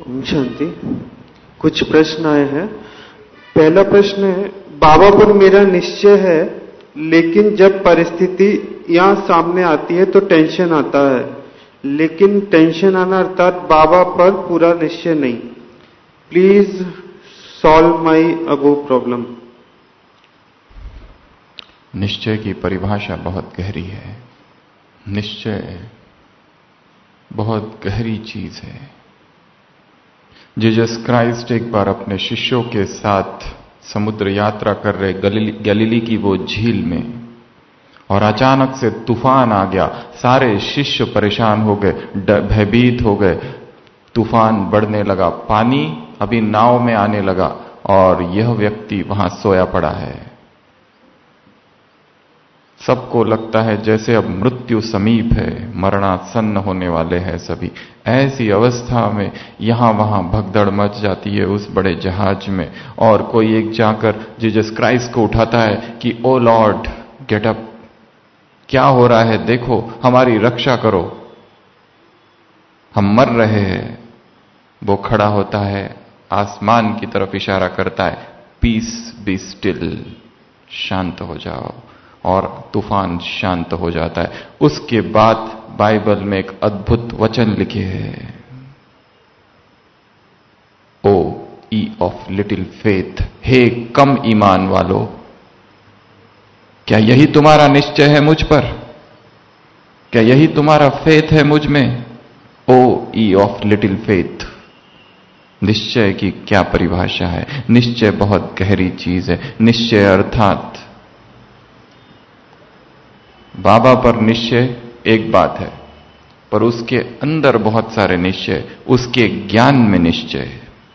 ओम शांति। कुछ प्रश्न आए हैं। पहला प्रश्न है, बाबा पर मेरा निश्चय है, लेकिन जब परिस्थिति यहाँ सामने आती है तो टेंशन आता है, लेकिन टेंशन आना अर्थात बाबा पर पूरा निश्चय नहीं। Please solve my above problem. निश्चय की परिभाषा बहुत गहरी है। निश्चय बहुत गहरी चीज है। जीसस क्राइस्ट एक बार अपने शिष्यों के साथ समुद्र यात्रा कर रहे गलीली की वो झील में, और अचानक से तूफान आ गया। सारे शिष्य परेशान हो गए, भयभीत हो गए। तूफान बढ़ने लगा, पानी अभी नाव में आने लगा, और यह व्यक्ति वहां सोया पड़ा है। सबको लगता है जैसे अब मृत्यु समीप है, मरणासन्न होने वाले हैं सभी। ऐसी अवस्था में यहां वहां भगदड़ मच जाती है उस बड़े जहाज में, और कोई एक जाकर जीसस क्राइस्ट को उठाता है कि ओ लॉर्ड गेट अप, क्या हो रहा है, देखो हमारी रक्षा करो, हम मर रहे हैं। वो खड़ा होता है, आसमान की तरफ इशारा करता है, पीस बी स्टिल, शांत हो जाओ, और तूफान शांत हो जाता है। उसके बाद बाइबल में एक अद्भुत वचन लिखे हैं, O ye of little faith, हे कम ईमान वालो, क्या यही तुम्हारा निश्चय है मुझ पर? क्या यही तुम्हारा फेथ है मुझ में? O ye of little faith. निश्चय की क्या परिभाषा है? निश्चय बहुत गहरी चीज है। निश्चय अर्थात बाबा पर निश्चय एक बात है, पर उसके अंदर बहुत सारे निश्चय, उसके ज्ञान में निश्चय।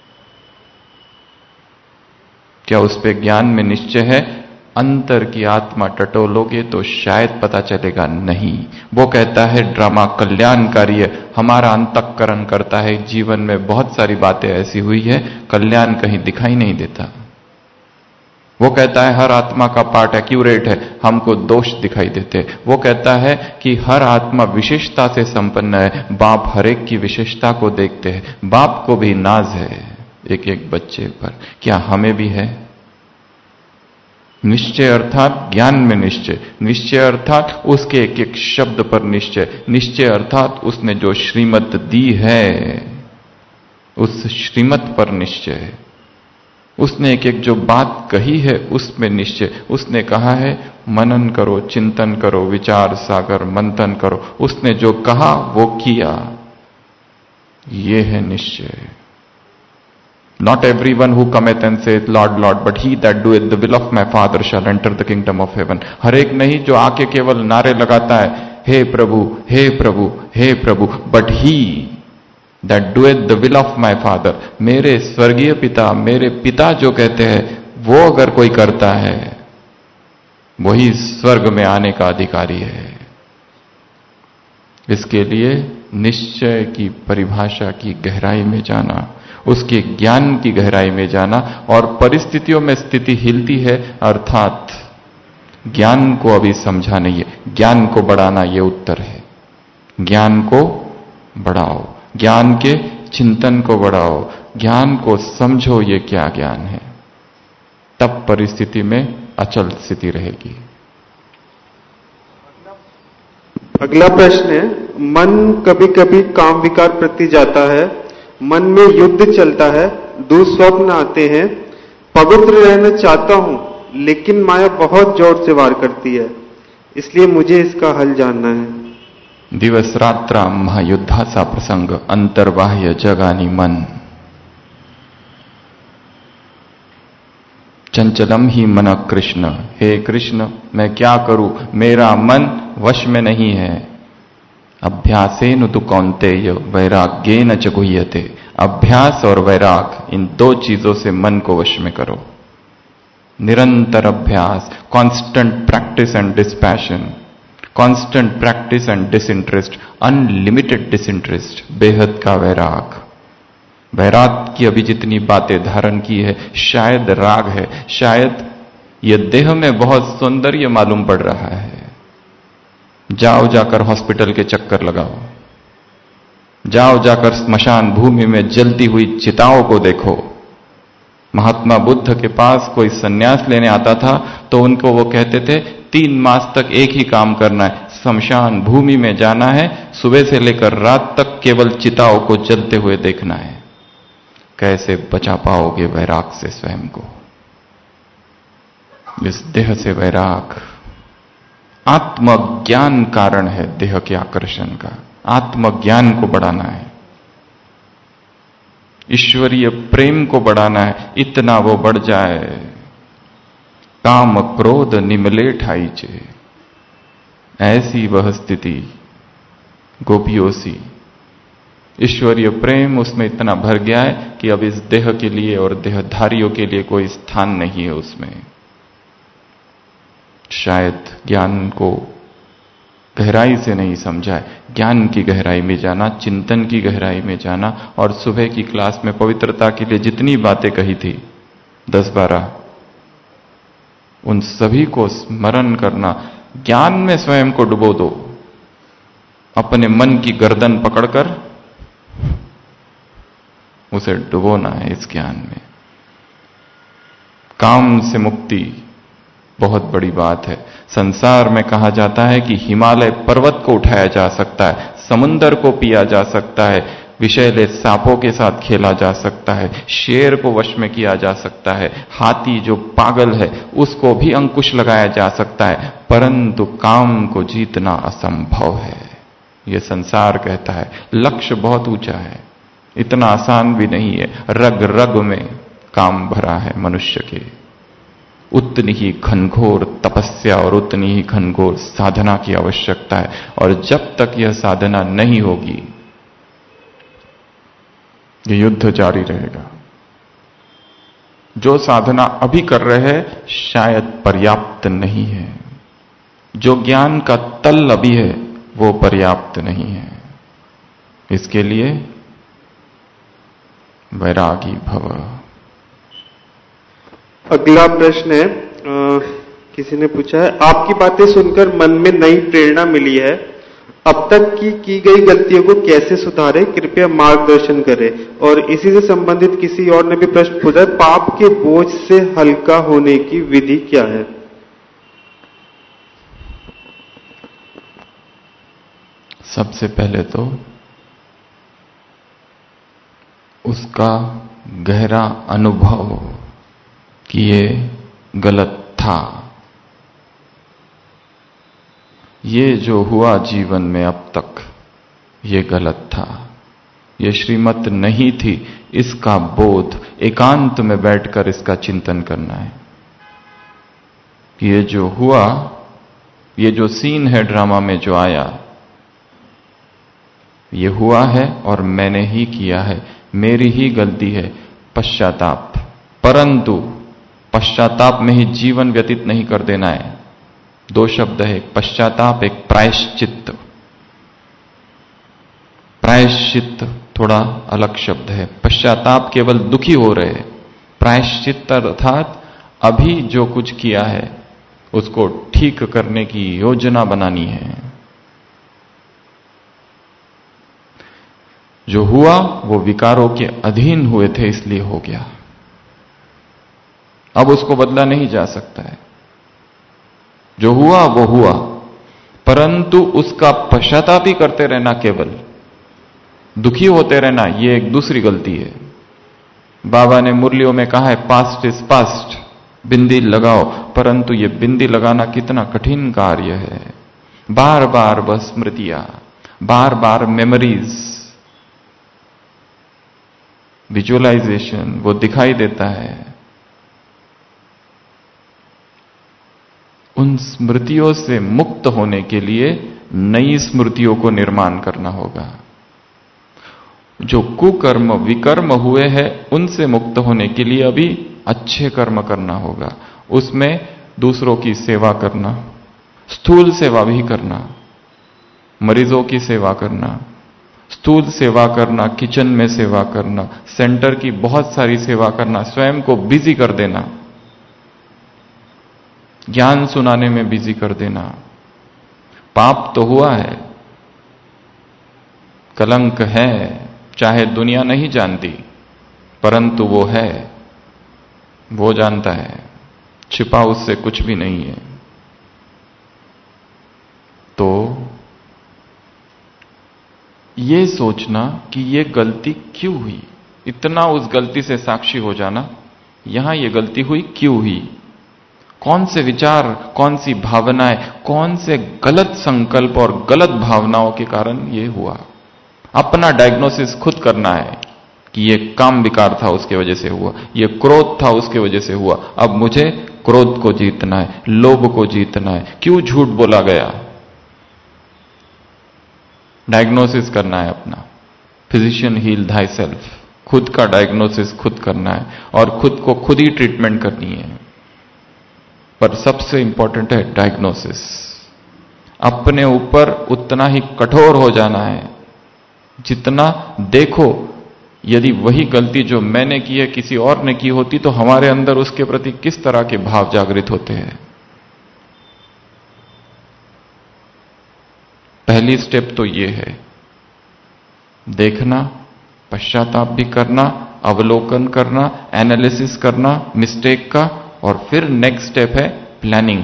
क्या उस पे ज्ञान में निश्चय है? अंतर की आत्मा टटोलोगे तो शायद पता चलेगा नहीं। वो कहता है ड्रामा कल्याणकारी है, हमारा अंतःकरण करता है जीवन में बहुत सारी बातें ऐसी हुई है, कल्याण कहीं दिखाई नहीं देता। वो कहता है हर आत्मा का पार्ट एक्यूरेट है, हमको दोष दिखाई देते। वो कहता है कि हर आत्मा विशेषता से संपन्न है, बाप हर एक की विशेषता को देखते हैं, बाप को भी नाज है एक एक बच्चे पर। क्या हमें भी है? निश्चय अर्थात ज्ञान में निश्चय, निश्चय अर्थात उसके एक एक शब्द पर निश्चय, निश्चय अर्थात उसने जो श्रीमत दी है उस श्रीमत पर निश्चय, उसने एक एक जो बात कही है उसमें निश्चय। उसने कहा है मनन करो, चिंतन करो, विचार सागर मंथन करो, उसने जो कहा वो किया, ये है निश्चय। Not everyone who cometh and saith Lord, Lord, but he that doeth the will of my Father shall enter the kingdom of heaven. हर एक नहीं जो आके केवल नारे लगाता है, हे प्रभु, हे प्रभु, हे प्रभु, but he that doeth the will of my Father, मेरे स्वर्गीय पिता, मेरे पिता जो कहते हैं, वो अगर कोई करता है, वही स्वर्ग में आने का अधिकारी है। इसके लिए निश्चय की परिभाषा की गहराई में जाना, उसके ज्ञान की गहराई में जाना, और परिस्थितियों में स्थिति हिलती है अर्थात ज्ञान को अभी समझा नहीं है, ज्ञान को बढ़ाना ये उत्तर है। ज्ञान को बढ़ाओ, ज्ञान के चिंतन को बढ़ाओ, ज्ञान को समझो ये क्या ज्ञान है, तब परिस्थिति में अचल स्थिति रहेगी। अगला प्रश्न है, मन कभी कभी काम विकार प्रति जाता है, मन में युद्ध चलता है, दुस्वप्न आते हैं, पवित्र रहना चाहता हूं, लेकिन माया बहुत जोर से वार करती है, इसलिए मुझे इसका हल जानना है। दिवस रात्रा महायुद्धाचा प्रसंग, अंतर्बाह्य जगानी मन। चंचलम ही मन कृष्ण, हे कृष्ण मैं क्या करूं, मेरा मन वश में नहीं है। अभ्यासेन तु कौन्तेय वैराग्येन च गुह्यते। अभ्यास और वैराग, इन दो चीजों से मन को वश में करो। निरंतर अभ्यास, constant practice and dispassion, constant practice and disinterest, unlimited disinterest, बेहद का वैराग। वैराग की अभी जितनी बातें धारण की है, शायद राग है, शायद यह देह में बहुत सौंदर्य मालूम पड़ रहा है, जाओ जाकर हॉस्पिटल के चक्कर लगाओ, जाओ जाकर स्मशान भूमि में जलती हुई चिताओं को देखो। महात्मा बुद्ध के पास कोई सन्यास लेने आता था तो उनको वो कहते थे 3 मास तक एक ही काम करना है, स्मशान भूमि में जाना है, सुबह से लेकर रात तक केवल चिताओं को जलते हुए देखना है। कैसे बचा पाओगे वैराग से स्वयं को? इस देह से वैराग आत्मज्ञान कारण है, देह के आकर्षण का। आत्मज्ञान को बढ़ाना है, ईश्वरीय प्रेम को बढ़ाना है, इतना वो बढ़ जाए। काम क्रोध निमले ठाईचे, ऐसी वह स्थिति गोपियों सी। ईश्वरीय प्रेम उसमें इतना भर गया है कि अब इस देह के लिए और देहधारियों के लिए कोई स्थान नहीं है उसमें। शायद ज्ञान को गहराई से नहीं समझा है। ज्ञान की गहराई में जाना, चिंतन की गहराई में जाना, और सुबह की क्लास में पवित्रता के लिए जितनी बातें कही थी 10-12, उन सभी को स्मरण करना। ज्ञान में स्वयं को डुबो दो, अपने मन की गर्दन पकड़कर उसे डुबोना है इस ज्ञान में। काम से मुक्ति बहुत बड़ी बात है। संसार में कहा जाता है कि हिमालय पर्वत को उठाया जा सकता है, समुद्र को पिया जा सकता है, विषैले सांपों के साथ खेला जा सकता है, शेर को वश में किया जा सकता है, हाथी जो पागल है उसको भी अंकुश लगाया जा सकता है, परंतु काम को जीतना असंभव है, यह संसार कहता है। लक्ष्य बहुत ऊंचा है, इतना आसान भी नहीं है। रग रग में काम भरा है मनुष्य के। उतनी ही घनघोर तपस्या और उतनी ही घनघोर साधना की आवश्यकता है, और जब तक यह साधना नहीं होगी ये युद्ध जारी रहेगा। जो साधना अभी कर रहे हैं शायद पर्याप्त नहीं है, जो ज्ञान का तल अभी है वो पर्याप्त नहीं है। इसके लिए वैरागी भव। अगला प्रश्न है, किसी ने पूछा है, आपकी बातें सुनकर मन में नई प्रेरणा मिली है, अब तक की गई गलतियों को कैसे सुधारें, कृपया मार्गदर्शन करें। और इसी से संबंधित किसी और ने भी प्रश्न पूछा है, पाप के बोझ से हल्का होने की विधि क्या है? सबसे पहले तो उसका गहरा अनुभव कि ये गलत था, ये जो हुआ जीवन में अब तक ये गलत था, ये श्रीमत नहीं थी, इसका बोध एकांत में बैठकर इसका चिंतन करना है। ये जो हुआ, ये जो सीन है ड्रामा में जो आया, ये हुआ है और मैंने ही किया है, मेरी ही गलती है, पश्चाताप। परंतु पश्चाताप में ही जीवन व्यतीत नहीं कर देना है। 2 शब्द है, एक पश्चाताप, एक प्रायश्चित्त। प्रायश्चित्त थोड़ा अलग शब्द है। पश्चाताप केवल दुखी हो रहे हैं, प्रायश्चित्त अर्थात अभी जो कुछ किया है उसको ठीक करने की योजना बनानी है। जो हुआ वो विकारों के अधीन हुए थे इसलिए हो गया, अब उसको बदला नहीं जा सकता है। जो हुआ वो हुआ, परंतु उसका पश्चाताप ही करते रहना, केवल दुखी होते रहना, ये एक दूसरी गलती है। बाबा ने मुरलियों में कहा है पास्ट इज पास्ट, बिंदी लगाओ, परंतु ये बिंदी लगाना कितना कठिन कार्य है। बार बार वह स्मृतियां, बार बार मेमोरीज, विजुअलाइजेशन वो दिखाई देता है। उन स्मृतियों से मुक्त होने के लिए नई स्मृतियों को निर्माण करना होगा। जो कुकर्म विकर्म हुए हैं उनसे मुक्त होने के लिए अभी अच्छे कर्म करना होगा। उसमें दूसरों की सेवा करना, स्थूल सेवा भी करना, मरीजों की सेवा करना, स्थूल सेवा करना, किचन में सेवा करना, सेंटर की बहुत सारी सेवा करना, स्वयं को बिजी कर देना, ज्ञान सुनाने में बिजी कर देना। पाप तो हुआ है, कलंक है, चाहे दुनिया नहीं जानती, परंतु वो है, वो जानता है, छिपा उससे कुछ भी नहीं है। तो ये सोचना कि ये गलती क्यों हुई, इतना उस गलती से साक्षी हो जाना, यहां ये गलती हुई क्यों हुई, कौन से विचार, कौन सी भावनाएं, कौन से गलत संकल्प और गलत भावनाओं के कारण ये हुआ। अपना डायग्नोसिस खुद करना है कि ये काम विकार था उसके वजह से हुआ, ये क्रोध था उसके वजह से हुआ, अब मुझे क्रोध को जीतना है, लोभ को जीतना है, क्यों झूठ बोला गया। डायग्नोसिस करना है अपना। फिजिशियन हील थाई सेल्फ, खुद का डायग्नोसिस खुद करना है और खुद को खुद ही ट्रीटमेंट करनी है। पर सबसे इंपॉर्टेंट है डायग्नोसिस। अपने ऊपर उतना ही कठोर हो जाना है जितना, देखो यदि वही गलती जो मैंने की है किसी और ने की होती तो हमारे अंदर उसके प्रति किस तरह के भाव जागृत होते हैं। पहली स्टेप तो ये है, देखना, पश्चाताप भी करना, अवलोकन करना, एनालिसिस करना मिस्टेक का, और फिर नेक्स्ट स्टेप है प्लानिंग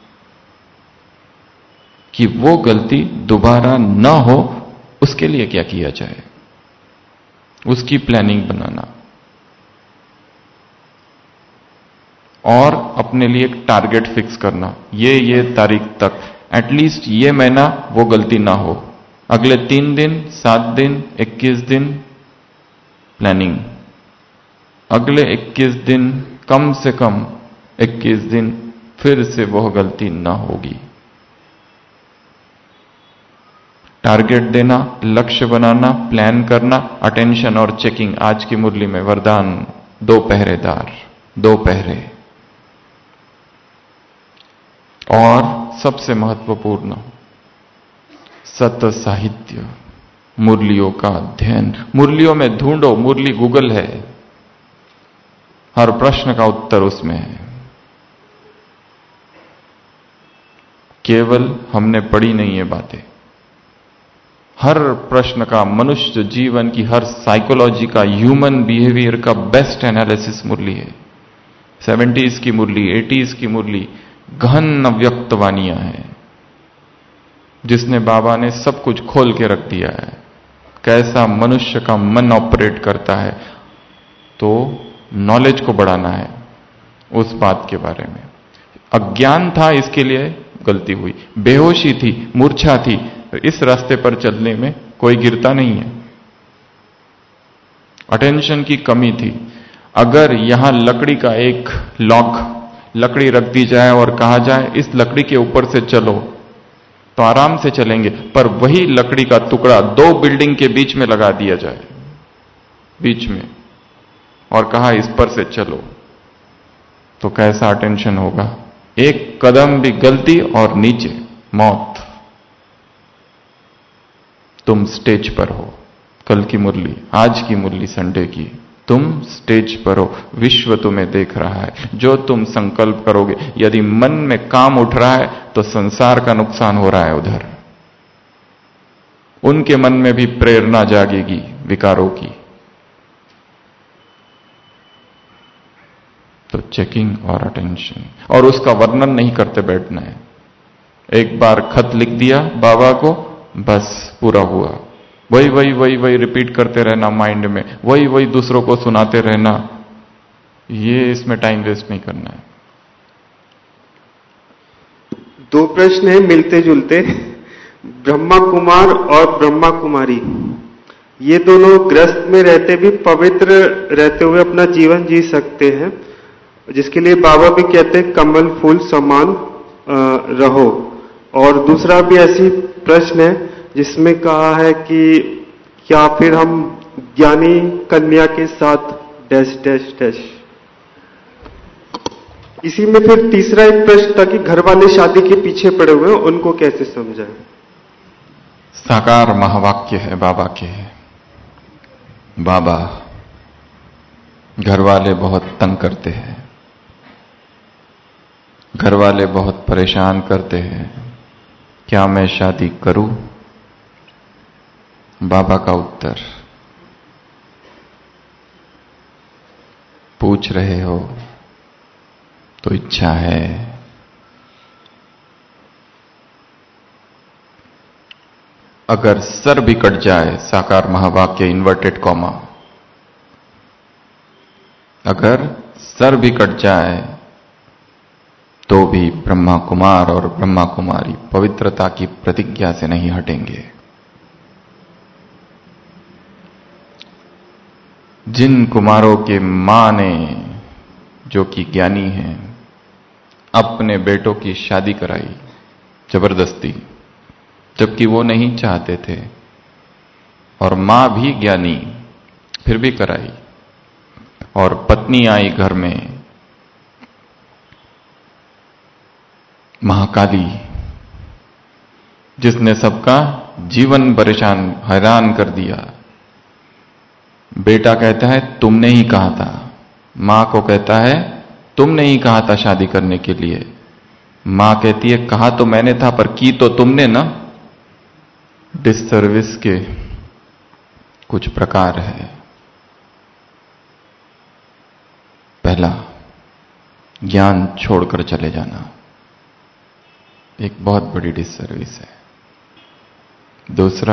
कि वो गलती दोबारा ना हो, उसके लिए क्या किया जाए, उसकी प्लानिंग बनाना और अपने लिए एक टारगेट फिक्स करना, ये तारीख तक, एटलीस्ट ये महीना वो गलती ना हो, अगले 3 दिन, 7 दिन, 21 दिन प्लानिंग, अगले 21 दिन, कम से कम 21 दिन फिर से वह गलती ना होगी। टारगेट देना, लक्ष्य बनाना, प्लान करना, अटेंशन और चेकिंग। आज की मुरली में वरदान 2 पहरेदार, 2 पहरे। और सबसे महत्वपूर्ण सत साहित्य, मुरलियों का अध्ययन। मुरलियों में ढूंढो, मुरली गूगल है, हर प्रश्न का उत्तर उसमें है। केवल हमने पढ़ी नहीं है बातें, हर प्रश्न का, मनुष्य जीवन की हर साइकोलॉजी का, ह्यूमन बिहेवियर का बेस्ट एनालिसिस मुरली है। 70s की मुरली, 80s की मुरली गहन व्यक्तवानियां हैं, जिसने बाबा ने सब कुछ खोल के रख दिया है, कैसा मनुष्य का मन ऑपरेट करता है। तो नॉलेज को बढ़ाना है उस बात के बारे में। अज्ञान था, इसके लिए गलती हुई, बेहोशी थी, मूर्छा थी, इस रास्ते पर चलने में कोई गिरता नहीं है। अटेंशन की कमी थी। अगर यहां लकड़ी का एक लॉक, लकड़ी रख दी जाए और कहा जाए इस लकड़ी के ऊपर से चलो, तो आराम से चलेंगे, पर वही लकड़ी का टुकड़ा 2 बिल्डिंग के बीच में लगा दिया जाए, बीच में, और कहा इस पर से चलो, तो कैसा अटेंशन होगा। एक कदम भी गलती और नीचे मौत। तुम स्टेज पर हो, कल की मुरली, आज की मुरली संडे की, तुम स्टेज पर हो, विश्व तुम्हें देख रहा है। जो तुम संकल्प करोगे, यदि मन में काम उठ रहा है तो संसार का नुकसान हो रहा है उधर, उनके मन में भी प्रेरणा जागेगी विकारों की। तो चेकिंग और अटेंशन, और उसका वर्णन नहीं करते बैठना है। एक बार खत लिख दिया बाबा को, बस पूरा हुआ। वही वही वही वही रिपीट करते रहना माइंड में, वही वही दूसरों को सुनाते रहना, ये इसमें टाइम वेस्ट नहीं करना है। 2 प्रश्न हैं मिलते जुलते। ब्रह्मा कुमार और ब्रह्मा कुमारी, ये दोनों ग्रस्त में रहते भी पवित्र रहते हुए अपना जीवन जी सकते हैं, जिसके लिए बाबा भी कहते हैं कमल फूल समान रहो। और दूसरा भी ऐसी प्रश्न है जिसमें कहा है कि क्या फिर हम ज्ञानी कन्या के साथ डैश डैश डैश। इसी में फिर तीसरा एक प्रश्न था कि घर वाले शादी के पीछे पड़े हुए हैं, उनको कैसे समझाएं। साकार महावाक्य है बाबा के। बाबा, घर वाले बहुत तंग करते हैं, घर वाले बहुत परेशान करते हैं, क्या मैं शादी करूं? बाबा का उत्तर, पूछ रहे हो तो इच्छा है। अगर सर भी कट जाए, साकार महावाक्य इन्वर्टेड कॉमा, अगर सर भी कट जाए तो भी ब्रह्मा कुमार और ब्रह्मा कुमारी पवित्रता की प्रतिज्ञा से नहीं हटेंगे। जिन कुमारों के मां ने, जो कि ज्ञानी हैं, अपने बेटों की शादी कराई जबरदस्ती, जबकि वो नहीं चाहते थे, और मां भी ज्ञानी फिर भी कराई, और पत्नी आई घर में महाकाली, जिसने सबका जीवन परेशान हैरान कर दिया। बेटा कहता है तुमने ही कहा था, मां को कहता है तुमने ही कहा था शादी करने के लिए। मां कहती है कहा तो मैंने था पर की तो तुमने ना। डिससर्विस के कुछ प्रकार है। पहला, ज्ञान छोड़कर चले जाना, एक बहुत बड़ी डिससर्विस है। दूसरा,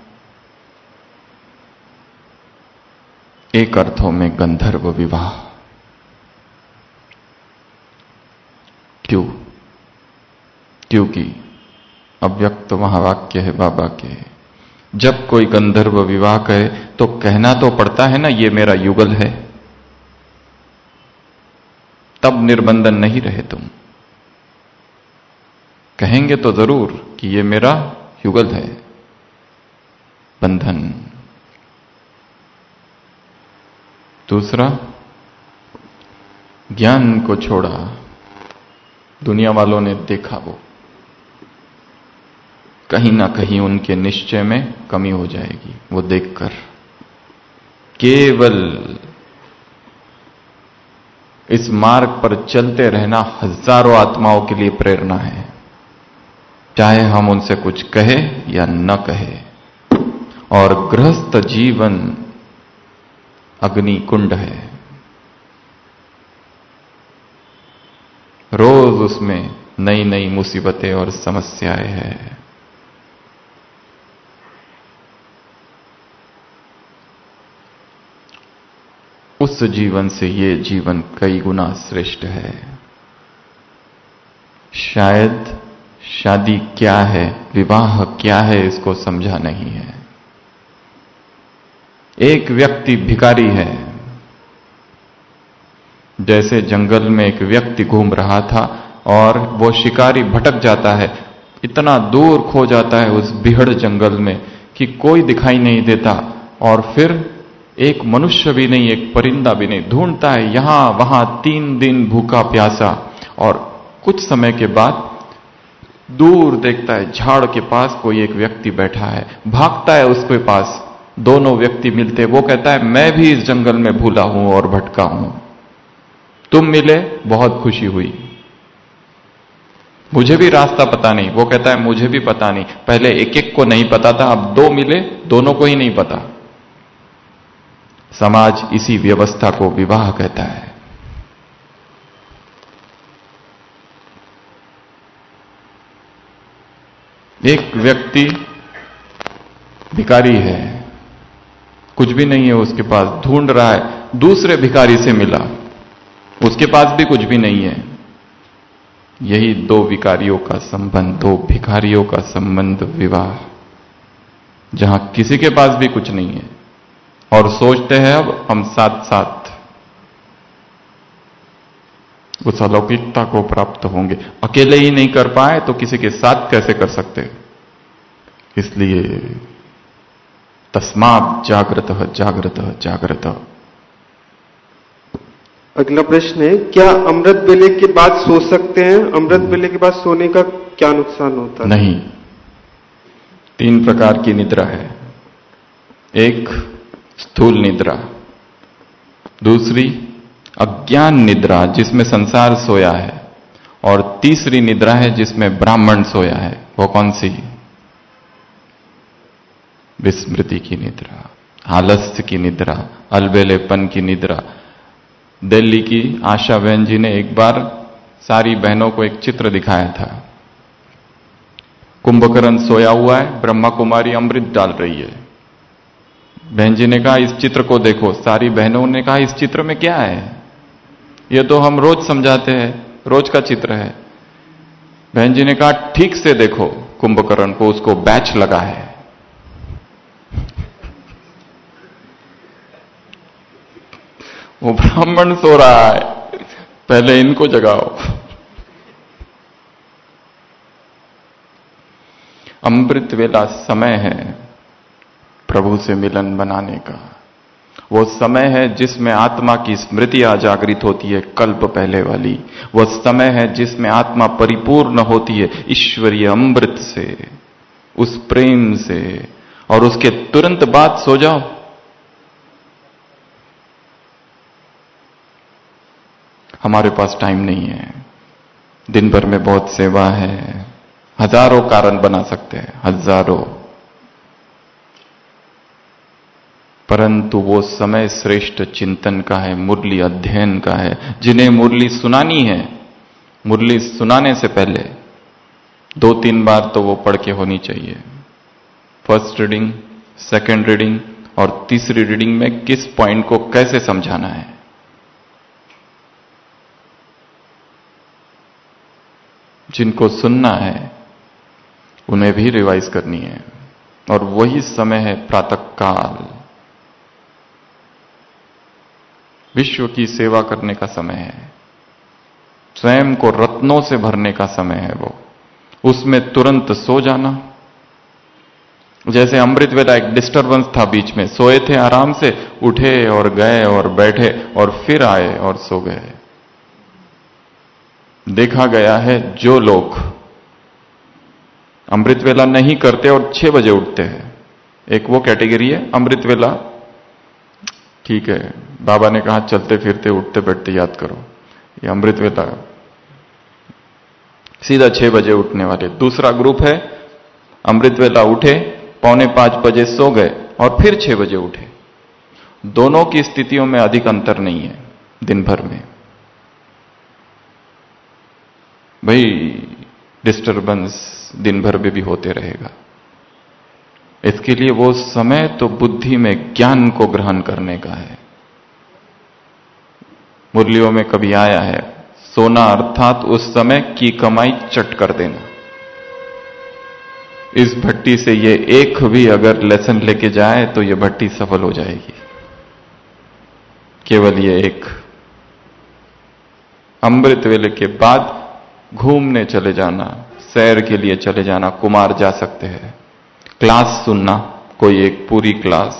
एक अर्थों में गंधर्व विवाह। क्यों? क्योंकि अव्यक्त महावाक्य है बाबा के, जब कोई गंधर्व विवाह कहे तो कहना तो पड़ता है ना ये मेरा युगल है, तब निर्बंधन नहीं रहे तुम। कहेंगे तो जरूर कि ये मेरा युगल है, बंधन। दूसरा, ज्ञान को छोड़ा, दुनिया वालों ने देखा वो कहीं ना कहीं उनके निश्चय में कमी हो जाएगी। वो देखकर केवल इस मार्ग पर चलते रहना हजारों आत्माओं के लिए प्रेरणा है, चाहे हम उनसे कुछ कहे या न कहे। और गृहस्थ जीवन अग्नि कुंड है, रोज उसमें नई नई मुसीबतें और समस्याएं हैं। उस जीवन से ये जीवन कई गुना श्रेष्ठ है। शायद शादी क्या है, विवाह क्या है, इसको समझा नहीं है। एक व्यक्ति भिखारी है, जैसे जंगल में एक व्यक्ति घूम रहा था और वो शिकारी भटक जाता है, इतना दूर खो जाता है उस बिहड़ जंगल में कि कोई दिखाई नहीं देता, और फिर एक मनुष्य भी नहीं, एक परिंदा भी नहीं, ढूंढता है यहां वहां, 3 दिन भूखा प्यासा, और कुछ समय के बाद दूर देखता है झाड़ के पास कोई एक व्यक्ति बैठा है, भागता है उसके पास, दोनों व्यक्ति मिलते, वो कहता है मैं भी इस जंगल में भूला हूं और भटका हूं, तुम मिले बहुत खुशी हुई, मुझे भी रास्ता पता नहीं। वो कहता है मुझे भी पता नहीं, पहले एक एक को नहीं पता था, अब 2 मिले, दोनों को ही नहीं पता। समाज इसी व्यवस्था को विवाह कहता है। एक व्यक्ति भिखारी है, कुछ भी नहीं है उसके पास, ढूंढ रहा है, दूसरे भिखारी से मिला, उसके पास भी कुछ भी नहीं है। यही 2 भिखारियों का संबंध, 2 भिखारियों का संबंध विवाह, जहां किसी के पास भी कुछ नहीं है और सोचते हैं अब हम साथ साथ उस अलौकिकता को प्राप्त होंगे। अकेले ही नहीं कर पाए तो किसी के साथ कैसे कर सकते? इसलिए तस्मात् जागृतः जागृतः जागृतः। अगला प्रश्न है, क्या अमृत वेले के बाद सो सकते हैं? अमृत वेले के बाद सोने का क्या नुकसान होता है? नहीं, 3 प्रकार की निद्रा है। एक स्थूल निद्रा, दूसरी अज्ञान निद्रा जिसमें संसार सोया है, और तीसरी निद्रा है जिसमें ब्राह्मण सोया है। वो कौन सी? विस्मृति की निद्रा, आलस्य की निद्रा, अलबेलेपन की निद्रा। दिल्ली की आशा बहन जी ने एक बार सारी बहनों को एक चित्र दिखाया था। कुंभकर्ण सोया हुआ है, ब्रह्मा कुमारी अमृत डाल रही है। बहन जी ने कहा इस चित्र को देखो। सारी बहनों ने कहा इस चित्र में क्या है, ये तो हम रोज समझाते हैं, रोज का चित्र है। बहन जी ने कहा ठीक से देखो कुंभकर्ण को, उसको बैच लगा है। वो ब्राह्मण सो रहा है, पहले इनको जगाओ। अमृत वेला समय है प्रभु से मिलन बनाने का। वो समय है जिसमें आत्मा की स्मृतियां जागृत होती है कल्प पहले वाली। वो समय है जिसमें आत्मा परिपूर्ण होती है ईश्वरीय अमृत से, उस प्रेम से, और उसके तुरंत बाद सो जाओ। हमारे पास टाइम नहीं है, दिन भर में बहुत सेवा है, हजारों कारण बना सकते हैं, हजारों, परंतु वो समय श्रेष्ठ चिंतन का है, मुरली अध्ययन का है। जिन्हें मुरली सुनानी है, मुरली सुनाने से पहले 2-3 बार तो वो पढ़ के होनी चाहिए। फर्स्ट रीडिंग, सेकंड रीडिंग और तीसरी रीडिंग में किस पॉइंट को कैसे समझाना है। जिनको सुनना है उन्हें भी रिवाइज करनी है, और वही समय है प्रातःकाल, विश्व की सेवा करने का समय है, स्वयं को रत्नों से भरने का समय है वो। उसमें तुरंत सो जाना। जैसे अमृत वेला एक डिस्टरबेंस था, बीच में सोए थे आराम से, उठे और गए और बैठे और फिर आए और सो गए। देखा गया है जो लोग अमृत वेला नहीं करते और 6 बजे उठते हैं, एक वो कैटेगरी है। अमृत वेला ठीक है, बाबा ने कहा चलते फिरते उठते बैठते याद करो, ये अमृत वेला सीधा 6 बजे उठने वाले। दूसरा ग्रुप है अमृत वेला उठे, 4:45 बजे सो गए और फिर 6 बजे उठे। दोनों की स्थितियों में अधिक अंतर नहीं है दिन भर में। भाई डिस्टरबेंस दिन भर में भी होते रहेगा। इसके लिए वो समय तो बुद्धि में ज्ञान को ग्रहण करने का है। मुरलियों में कभी आया है, सोना अर्थात उस समय की कमाई चट कर देना। इस भट्टी से ये एक भी अगर लेसन लेके जाए तो ये भट्टी सफल हो जाएगी। केवल ये एक। अमृत वेले के बाद घूमने चले जाना, सैर के लिए चले जाना, कुमार जा सकते हैं। क्लास सुनना, कोई एक पूरी क्लास।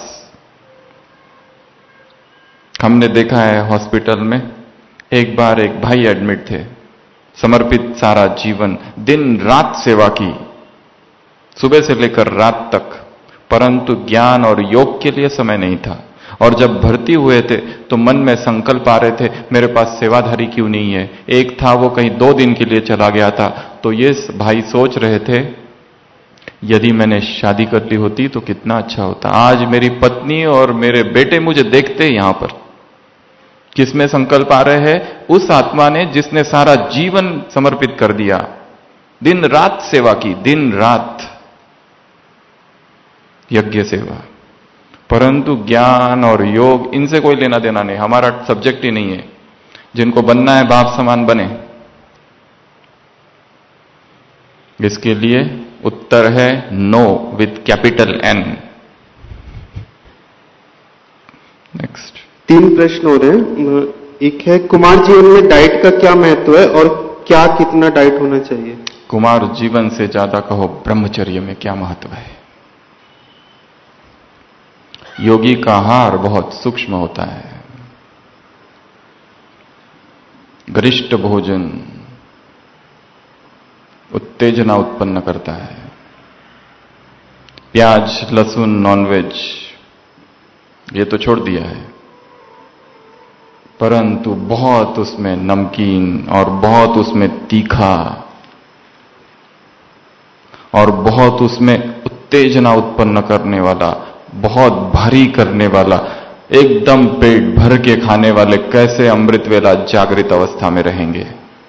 हमने देखा है हॉस्पिटल में, एक बार एक भाई एडमिट थे, समर्पित सारा जीवन, दिन रात सेवा की, सुबह से लेकर रात तक, परंतु ज्ञान और योग के लिए समय नहीं था। और जब भर्ती हुए थे तो मन में संकल्प आ रहे थे, मेरे पास सेवाधारी क्यों नहीं है। एक था वो कहीं 2 दिन के लिए चला गया था, तो ये भाई सोच रहे थे यदि मैंने शादी कर ली होती तो कितना अच्छा होता। आज मेरी पत्नी और मेरे बेटे मुझे देखते यहां पर। किसमें संकल्प आ रहे हैं? उस आत्मा ने जिसने सारा जीवन समर्पित कर दिया, दिन रात सेवा की, दिन रात यज्ञ सेवा। परंतु ज्ञान और योग इनसे कोई लेना देना नहीं, हमारा सब्जेक्ट ही नहीं है। जिनको बनना है बाप समान बने। इसके लिए उत्तर है no with capital N. Next 3 प्रश्न हो रहे हैं। एक है, कुमार जीवन में डाइट का क्या महत्व है और क्या कितना डाइट होना चाहिए? कुमार जीवन से ज्यादा कहो ब्रह्मचर्य में क्या महत्व है। योगी का आहार बहुत सूक्ष्म होता है। गरिष्ठ भोजन उत्तेजना उत्पन्न करता है। प्याज, लहसुन, नॉनवेज ये तो छोड़ दिया है, परंतु बहुत उसमें नमकीन और बहुत उसमें तीखा और बहुत उसमें उत्तेजना उत्पन्न करने वाला, बहुत भारी करने वाला, एकदम पेट भर के खाने वाले कैसे अमृत वेला जागृत अवस्था में रहेंगे?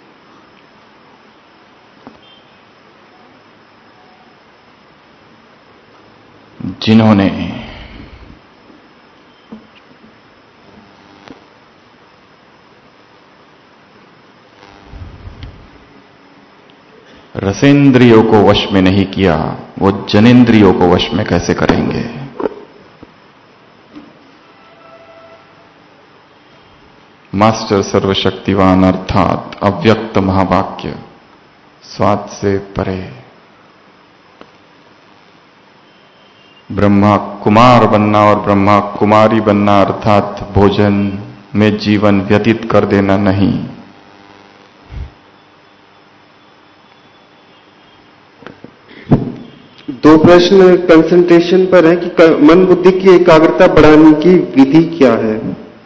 जिन्होंने रसेंद्रियों को वश में नहीं किया, वो जनेंद्रियों को वश में कैसे करेंगे? मास्टर सर्वशक्तिवान अर्थात अव्यक्त महावाक्य, स्वाद से परे, ब्रह्मा कुमार बनना और ब्रह्मा कुमारी बनना अर्थात भोजन में जीवन व्यतीत कर देना नहीं। दो प्रश्न कंसंट्रेशन पर है कि मन बुद्धि की एकाग्रता बढ़ाने की विधि क्या है?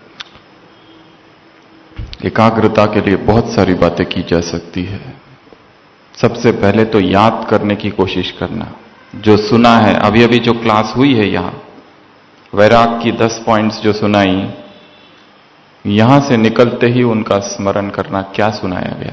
एकाग्रता के लिए बहुत सारी बातें की जा सकती है। सबसे पहले तो याद करने की कोशिश करना, जो सुना है। अभी अभी जो क्लास हुई है यहां, वैराग की 10 पॉइंट्स जो सुनाई, यहां से निकलते ही उनका स्मरण करना, क्या सुनाया गया,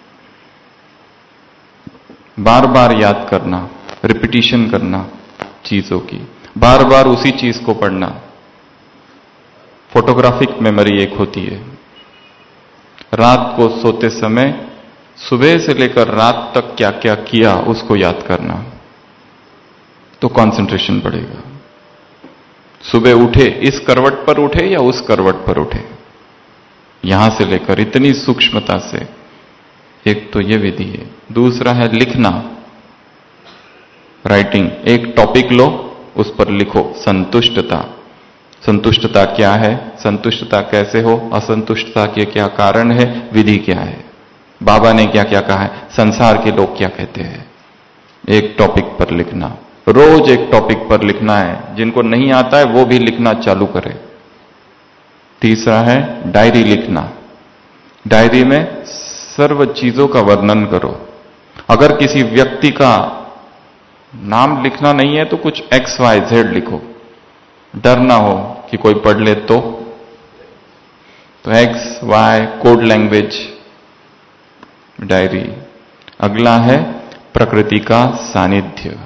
बार बार याद करना, रिपीटिशन करना चीजों की, बार बार उसी चीज को पढ़ना। फोटोग्राफिक मेमोरी एक होती है। रात को सोते समय सुबह से लेकर रात तक क्या क्या किया उसको याद करना, तो कंसंट्रेशन बढ़ेगा। सुबह उठे, इस करवट पर उठे या उस करवट पर उठे, यहां से लेकर इतनी सूक्ष्मता से, एक तो यह विधि है। दूसरा है लिखना, राइटिंग। एक टॉपिक लो, उस पर लिखो। संतुष्टता, संतुष्टता क्या है, संतुष्टता कैसे हो, असंतुष्टता के क्या कारण है, विधि क्या है, बाबा ने क्या क्या कहा है, संसार के लोग क्या कहते हैं। एक टॉपिक पर लिखना, रोज एक टॉपिक पर लिखना है। जिनको नहीं आता है वो भी लिखना चालू करे। तीसरा है डायरी लिखना। डायरी में सर्व चीजों का वर्णन करो। अगर किसी व्यक्ति का नाम लिखना नहीं है तो कुछ XYZ लिखो, डर ना हो कि कोई पढ़ ले तो XY कोड लैंग्वेज डायरी। अगला है प्रकृति का सानिध्य,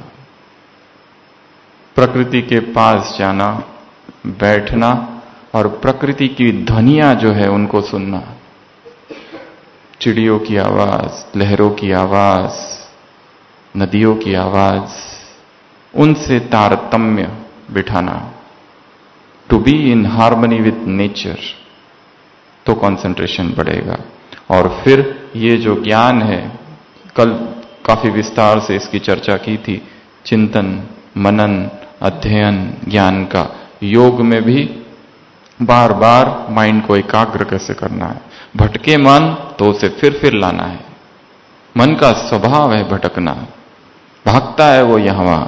प्रकृति के पास जाना, बैठना और प्रकृति की ध्वनियां जो है उनको सुनना। चिड़ियों की आवाज, लहरों की आवाज, नदियों की आवाज, उनसे तारतम्य बिठाना। To be in harmony with nature, तो कंसंट्रेशन बढ़ेगा। और फिर ये जो ज्ञान है, कल काफी विस्तार से इसकी चर्चा की थी, चिंतन, मनन, अध्ययन ज्ञान का। योग में भी बार बार माइंड को एकाग्र कैसे करना है। भटके मन तो उसे फिर लाना है। मन का स्वभाव है भटकना, भागता है वो यहां वहां,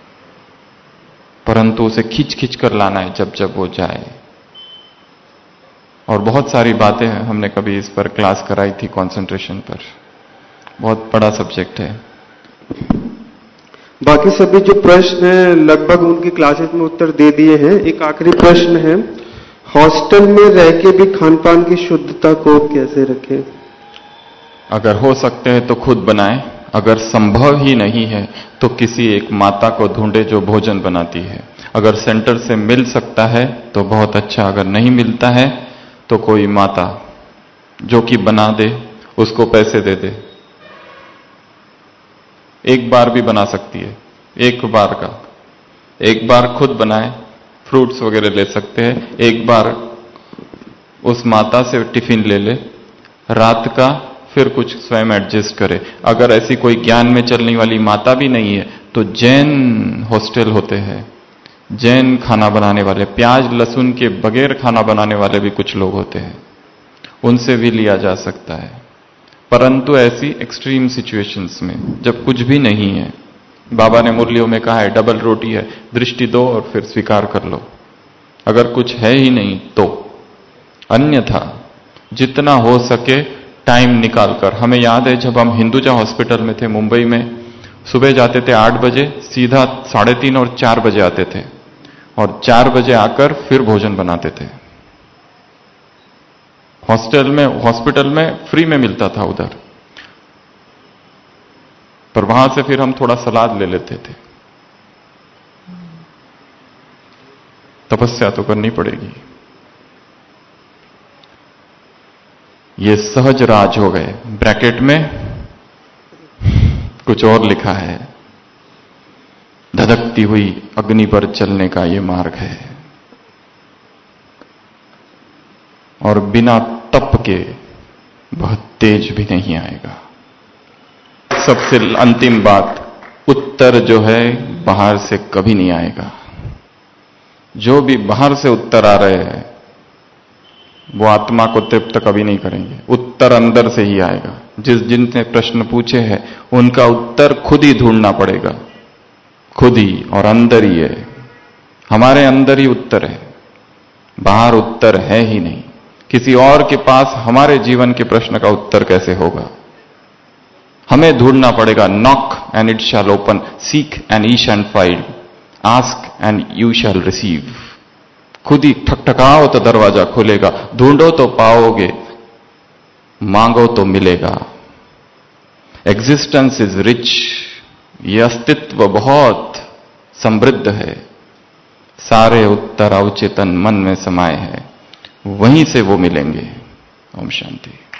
परंतु उसे खींच खींच कर लाना है जब जब वो जाए। और बहुत सारी बातें हमने कभी इस पर क्लास कराई थी, कंसंट्रेशन पर। बहुत बड़ा सब्जेक्ट है। बाकी सभी जो प्रश्न हैं लगभग उनकी क्लासेस में उत्तर दे दिए हैं। एक आखिरी प्रश्न है, हॉस्टल में रह के भी खान पान की शुद्धता को कैसे रखें? अगर हो सकते हैं तो खुद बनाएं। अगर संभव ही नहीं है तो किसी एक माता को ढूंढे जो भोजन बनाती है। अगर सेंटर से मिल सकता है तो बहुत अच्छा, अगर नहीं मिलता है तो कोई माता जो कि बना दे, उसको पैसे दे दे। एक बार भी बना सकती है, एक बार का, एक बार खुद बनाए, फ्रूट्स वगैरह ले सकते हैं। एक बार उस माता से टिफिन ले ले, रात का फिर कुछ स्वयं एडजस्ट करे। अगर ऐसी कोई ज्ञान में चलने वाली माता भी नहीं है तो जैन हॉस्टल होते हैं, जैन खाना बनाने वाले, प्याज लहसुन के बगैर खाना बनाने वाले भी कुछ लोग होते हैं, उनसे भी लिया जा सकता है। परंतु ऐसी एक्सट्रीम सिचुएशंस में जब कुछ भी नहीं है, बाबा ने मुरलियों में कहा है डबल रोटी है, दृष्टि दो और फिर स्वीकार कर लो। अगर कुछ है ही नहीं तो, अन्यथा जितना हो सके टाइम निकालकर। हमें याद है जब हम हिंदुजा हॉस्पिटल में थे मुंबई में, सुबह जाते थे 8 बजे, सीधा 3:30 और 4 बजे आते थे, और 4 बजे आकर फिर भोजन बनाते थे। हॉस्पिटल में फ्री में मिलता था उधर, पर वहां से फिर हम थोड़ा सलाद ले लेते थे। तपस्या तो करनी पड़ेगी। ये सहज राज हो गए। ब्रैकेट में कुछ और लिखा है, धधकती हुई अग्नि पर चलने का ये मार्ग है, और बिना तप के बहुत तेज भी नहीं आएगा। सबसे अंतिम बात, उत्तर जो है बाहर से कभी नहीं आएगा। जो भी बाहर से उत्तर आ रहे हैं वो आत्मा को तृप्त कभी नहीं करेंगे। उत्तर अंदर से ही आएगा। जिनने प्रश्न पूछे हैं उनका उत्तर खुद ही ढूंढना पड़ेगा, खुद ही, और अंदर ही है। हमारे अंदर ही उत्तर है, बाहर उत्तर है ही नहीं। किसी और के पास हमारे जीवन के प्रश्न का उत्तर कैसे होगा? हमें ढूंढना पड़ेगा। Knock and it shall open, seek and ye shall find, ask and you shall receive. खुद ही ठकठकाओ तो दरवाजा खुलेगा, ढूंढो तो पाओगे, मांगो तो मिलेगा। एग्जिस्टेंस इज रिच, ये अस्तित्व बहुत समृद्ध है। सारे उत्तर अवचेतन मन में समाये हैं, वहीं से वो मिलेंगे। ओम शांति।